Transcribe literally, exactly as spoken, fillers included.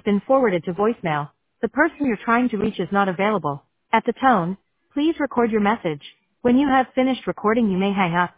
been forwarded to voicemail. The person you're trying to reach is not available. At the tone, please record your message. When you have finished recording, you may hang up.